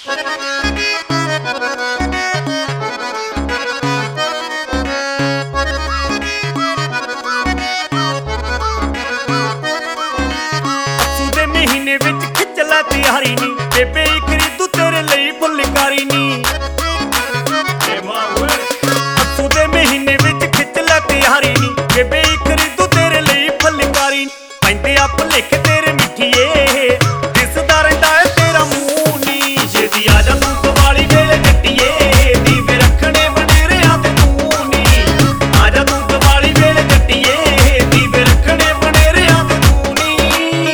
ਦੇ ਮਹੀਨੇ ਵਿੱਚ ਖਿੱਚ ਲੈ ਤਿਆਰੀ ਨੀ ਬੇਬੇ ਖਰੀਦੂ ਤੇਰੇ ਲਈ ਫੁਲਕਾਰੀ ਨੀ। ਅੱਸੂ ਦੇ ਮਹੀਨੇ ਵਿੱਚ ਖਿੱਚ ਲੈ ਤਿਆਰੀ ਨੀ ਬੇਬੇ ਖਰੀਦੂ ਤੇਰੇ ਲਈ ਫੁਲਕਾਰੀ। ਪੈਂਦੇ ਆ ਭੁਲੇਖੇ ਤੇਰੇ ਮਿੱਠੀਏ ਦਿਸਦਾ ਰਹਿੰਦਾ ਏ ਤੇਰਾ ਮੂੰਹ ਨੀ। ਛੇਤੀ ਆ ਜਾ ਤੂੰ ਦੀਵਾਲੀ ਵੇਲੇ ਜੱਟੀਏ ਦੀਵੇ ਰੱਖਣੇ ਬਨੇਰਿਆਂ ਤੇ ਤੂੰ ਨੀ। ਆ ਜਾ ਤੂੰ ਦੀਵਾਲੀ ਵੇਲੇ ਜੱਟੀਏ ਦੀਵੇ ਰੱਖਣੇ ਬਨੇਰਿਆਂ ਤੇ ਤੂੰ ਨੀ।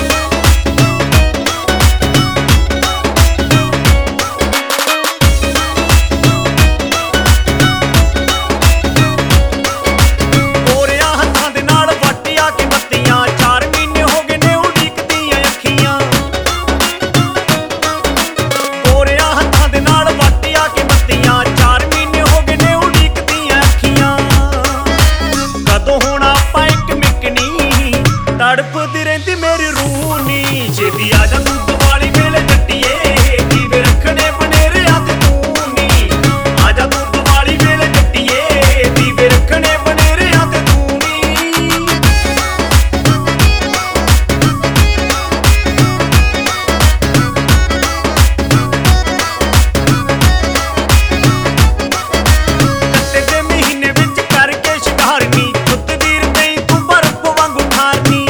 ਗੋਰਿਆਂ ਹੱਥਾਂ ਦੇ ਨਾਲ ਵਾਟਿਆ ਕੇ ਮੱਤੀਆਂ 4 ਮਹੀਨੇ ਹੋ ਗਏ ਨੇ ਉਡੀਕਦੀਆਂ ਅੱਖੀਆਂ। ਗੋਰਿਆਂ ਹੱਥਾਂ ਦੇ ਨਾਲ ਵਾਟਿਆ ਕੇ ਮੱਤੀਆਂ 4 ਮਹੀਨੇ ਹੋ ਗਏ ਨੇ ਉਡੀਕਦੀਆਂ ਅੱਖੀਆਂ। ਕਦੋਂ ਹੋਣਾ ਆਪਾਂ ਇੱਕ ਮਿਕਨੀ ਤੜਪਦੀ ਰਹਿੰਦੀ ਮੇਰੀ ਰੂਹ ਨੀ। ਛੇਤੀ ਆ ਜਾ ਤੂੰ ਦੀਵਾਲੀ ਵੇਲੇ ਜੱਟੀਏ ਦੀਵੇ ਰੱਖਣੇ ਬਨੇਰਿਆਂ ਤੇ ਤੂੰ ਨੀ। ਆ ਜਾ ਤੂੰ ਦੀਵਾਲੀ ਵੇਲੇ ਜੱਟੀਏ ਦੀਵੇ ਰੱਖਣੇ ਬਨੇਰਿਆਂ ਤੇ ਤੂੰ ਨੀ। ਕੱਤੇ ਦੇ ਮਹੀਨੇ ਵਿੱਚ ਕਰਕੇ ਸ਼ਿੰਗਾਰਨੀ ਖੁਦ ਵੀਰ ਨਹੀਂ ਤੂੰ ਬਰਫ਼ ਵਾਂਗੂ ਠਾਰਨੀ।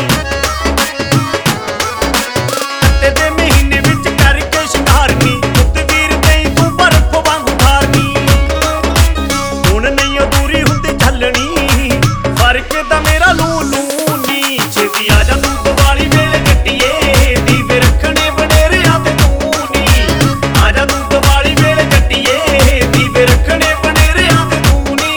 ਕੱਤੇ ਦੇ ਮਹੀਨੇ ਵਿੱਚ ਕਰਕੇ ਸ਼ਿੰਗਾਰਨੀ ਖੁਦ ਵੀਰ ਨਹੀਂ ਤੂੰ ਬਰਫ਼ ਵਾਂਗੂ ਠਾਰਨੀ। ਹੁਣ ਨਹੀਂ ਅਧੂਰੀ ਹੁੰਦੀ ਝੱਲਣੀ ਫਰਕ ਤਾਂ ਮੇਰਾ ਲੂ ਲੂ ਨੀ। ਛੇਤੀ ਆ ਜਾ ਤੂੰ ਦੀਵਾਲੀ ਵੇਲੇ ਜੱਟੀਏ ਦੀਵੇ ਰੱਖਣੇ ਬਨੇਰਿਆਂ ਤੇ ਤੂੰ ਨੀ। ਆ ਜਾ ਤੂੰ ਦੀਵਾਲੀ ਵੇਲੇ ਜੱਟੀਏ ਦੀਵੇ ਰੱਖਣੇ ਬਨੇਰਿਆਂ ਤੇ ਤੂੰ ਨੀ।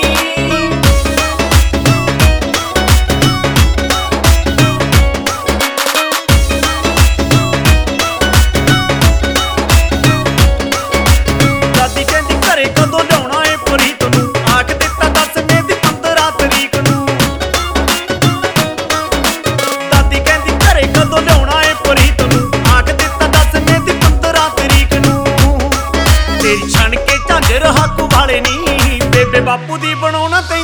ਦਾਦੀ ਕਹਿੰਦੀ ਘਰੇ ਕਦੋਂ ਲਿਆਉਣਾ ਏ ਪ੍ਰੀਤ ਨੂੰ ਆਖ ਦਿੱਤਾ 10ਵੇਂ ਦੀ 15 ਤਰੀਕ ਨੂੰ। ਦਾਦੀ ਕਹਿੰਦੀ ਘਰੇ ਕਦੋਂ ਲਿਆਉਣਾ ਏ ਪ੍ਰੀਤ ਨੂੰ ਆਖ ਦਿੱਤਾ 10ਵੇਂ ਦੀ 15 ਤਰੀਕ ਨੂੰ। ਤੇਰੀ ਛਣ ਕੇ ਝਾਂਜਰ ਹੱਕ ਵਾਲੇ ਨੀ ਬੇਬੇ ਬਾਪੂ ਦੀ ਬਣਾਉਣਾ ਤੇ